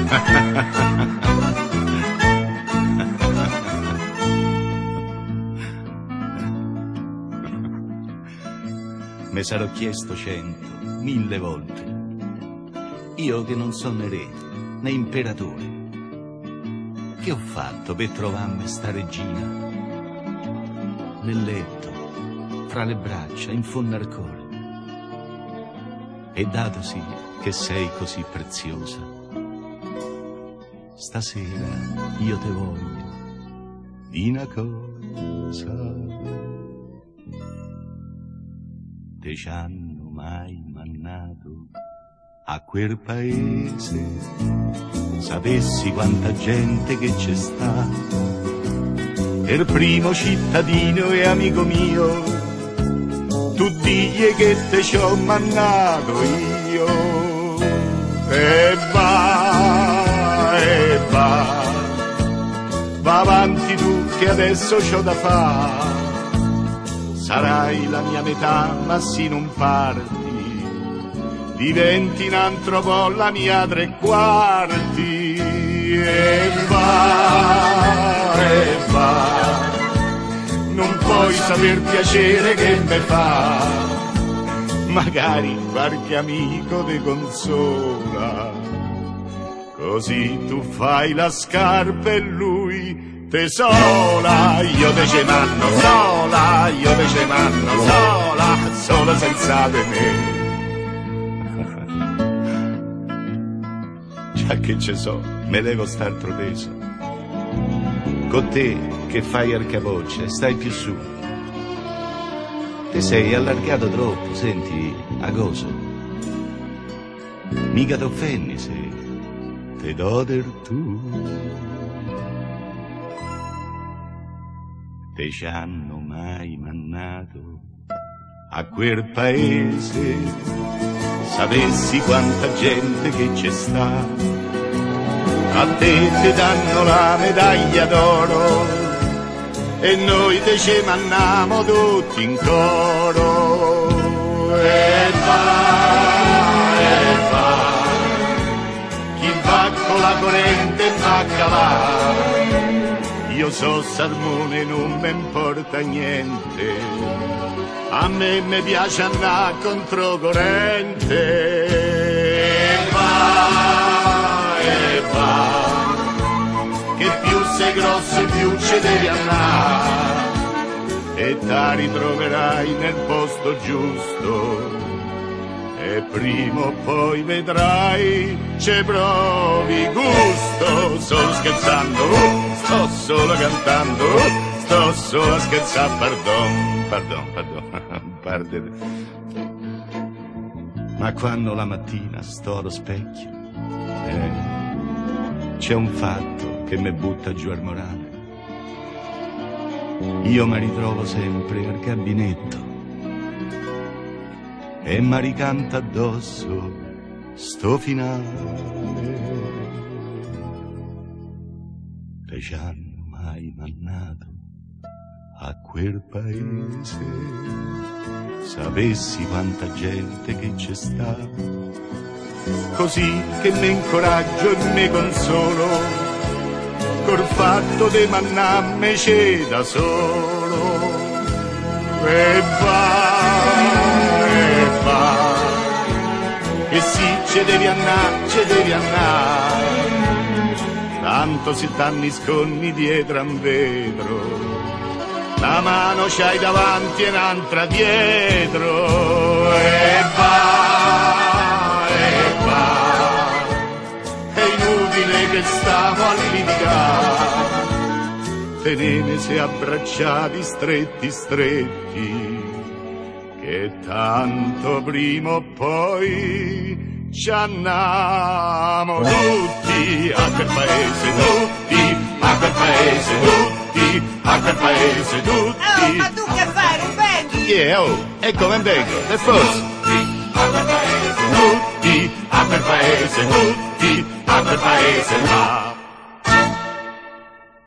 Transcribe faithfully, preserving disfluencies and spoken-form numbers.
Me sarò chiesto cento, mille volte, io che non sono né re né imperatore, che ho fatto per trovarmi sta regina nel letto, fra le braccia, in fondo al cuore? E datosi che sei così preziosa, stasera io te voglio di una cosa. Te ci hanno mai mannato a quel paese? Sapessi quanta gente che c'è sta, il primo cittadino e amico mio, tu digli che te ci ho mannato io. E va, e va, va avanti tu che adesso c'ho da fare. Sarai la mia metà, ma sì non parti, diventi un altro po' la mia tre quarti. E va, e va, non puoi saper piacere che me fa, magari qualche amico te consola, così tu fai la scarpa e lui te sola. Io te ce manno sola, io te ce manno sola, sola senza di me. Già che ce so, me levo st'altro peso, con te che fai al capoccia e stai più su. Te sei allargato troppo, senti, a cosa? Mica t'offendi se te do del tu. Te ci hanno mai mannato a quel paese? Sapessi quanta gente che c'è sta, a te te danno la medaglia d'oro e noi te ci manniamo tutti in coro. E va, e va, chi va con la corrente va a calare. Io so salmone, non mi importa niente, a me mi piace andare controcorrente. E va, e va, che più sei grosso più ci devi andare, e ti ritroverai nel posto giusto, e prima o poi vedrai ci provi gusto. Sto scherzando, sto solo cantando, sto solo a scherzare, pardon, pardon, pardon, pardon. Ma quando la mattina sto allo specchio, eh, c'è un fatto che mi butta giù al morale. Io mi ritrovo sempre al gabinetto e mi ricanta addosso sto finale. Te ci hanno mai mannato a quel paese? Sapessi quanta gente che c'è sta, così che mi incoraggio e mi consolo col fatto di mannarmi c'è da solo. E va, e va, e sì, ce devi andare, ce devi andare, tanto se t'anni sconni dietro a un vetro, una mano c'hai davanti e un'altra dietro. E va, e va, è inutile che stiamo a litigare, tenenesi abbracciati stretti stretti, che tanto prima o poi ci andiamo tutti a quel paese, tutti a quel paese, tutti a quel paese, tutti. Oh, ma tu che fai, Rubendi? Yeah, oh, e come vengo, per forza. Tutti a quel paese, Tutti a quel paese, tutti a quel paese là.